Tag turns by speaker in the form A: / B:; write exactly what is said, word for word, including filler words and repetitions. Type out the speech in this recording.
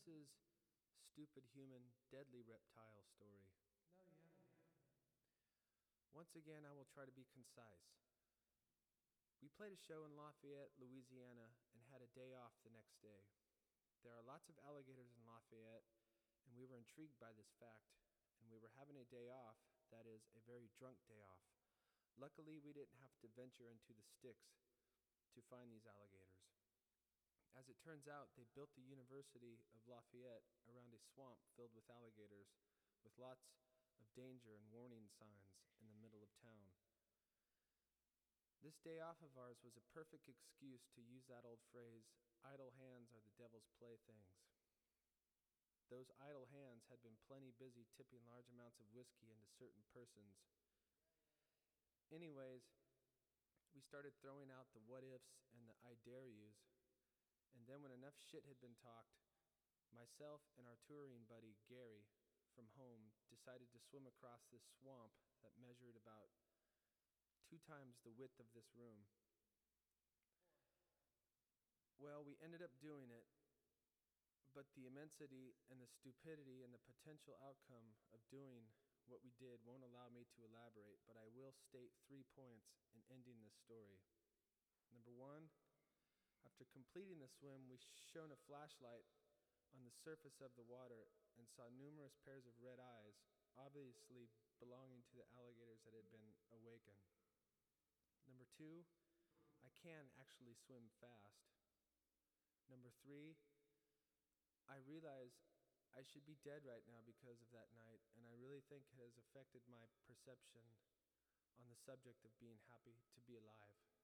A: Missus Stupid Human Deadly Reptile story.
B: No, you haven't.
A: Once again, I will try to be concise. We played a show in Lafayette, Louisiana, and had a day off the next day. There are lots of alligators in Lafayette, and we were intrigued by this fact, and we were having a day off, that is, a very drunk day off. Luckily, we didn't have to venture into the sticks to find these alligators. As it turns out, they built the University of Lafayette around a swamp filled with alligators, with lots of danger and warning signs in the middle of town. This day off of ours was a perfect excuse to use that old phrase, idle hands are the devil's playthings. Those idle hands had been plenty busy tipping large amounts of whiskey into certain persons. Anyways, we started throwing out the what-ifs and the I dare yous, and then when enough shit had been talked, myself and our touring buddy, Gary, from home, decided to swim across this swamp that measured about two times the width of this room. Well, we ended up doing it, but the immensity and the stupidity and the potential outcome of doing what we did won't allow me to elaborate, but I will state three points in ending this story. Number one, after completing the swim, we shone a flashlight on the surface of the water and saw numerous pairs of red eyes, obviously belonging to the alligators that had been awakened. Number two, I can actually swim fast. Number three, I realize I should be dead right now because of that night, and I really think it has affected my perception on the subject of being happy to be alive.